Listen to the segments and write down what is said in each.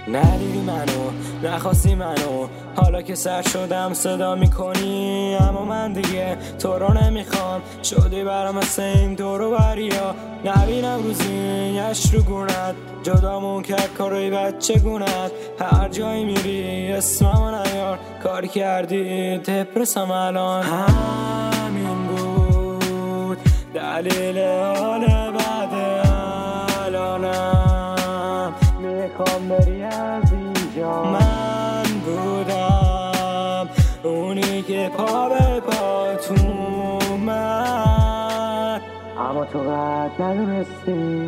ندیدی منو، نخواستی منو، حالا که سر شدم صدا میکنی، اما من دیگه تو رو نمیخوام. شدی برام مثل این دورو بریا، نبینم روزی یش رو گونت، جدامون کرد کارای بچه گونت. هر جایی میری اسممو نیار، کاری کردی دپرسم الان. همین بود دلیل حال بد الانم، میخوام بری از اینجا. من بودم اونی که پا به پات اومد، اما تو قد ندونستی.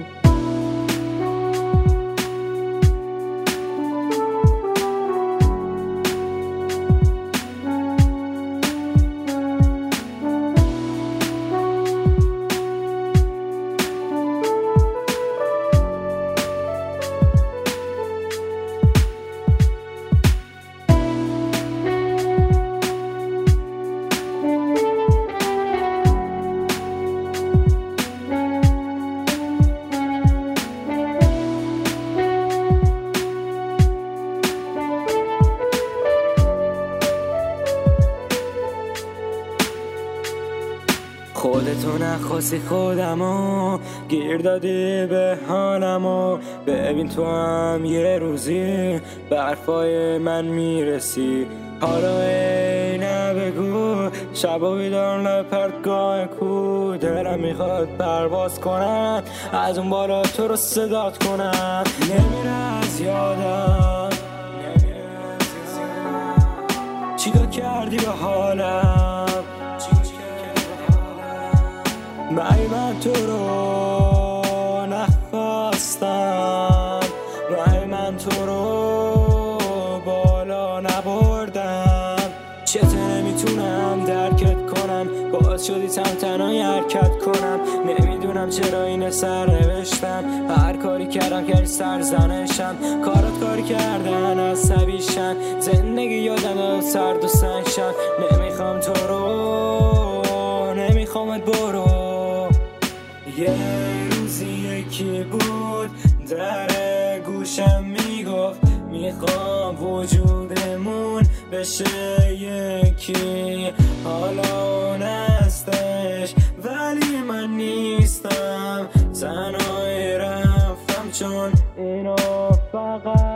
خودتو نخواستی خودمو گیر دادی به حالمو. ببین تو هم یه روزی برفای من میرسی. حالا ای نبگو شبا بیدار لپرگاه کو، دلم میخواد پرواز کنم از اون بالا تو رو صدات کنم. نمیره از یادم چیکار کردی به حالم، من تو رو نخواستم، من تو رو بالا نبردم. چطور نمیتونم درکت کنم، باعث شدی تنهایی حرکت کنم. نمیدونم چرا این سر نوشتم، هر کاری کردم که سرزنشم. کارات کاری کردن عصبیشن، زندگی یادم سرد و سنگشن. نمیخوام تو رو، نمیخوامت برو. یه روزی یکی بود در گوشم میگفت میخوام وجودمون بشه یکی. حالا اون هستش ولی من نیستم، تنهایی رفتم چون اینو فقط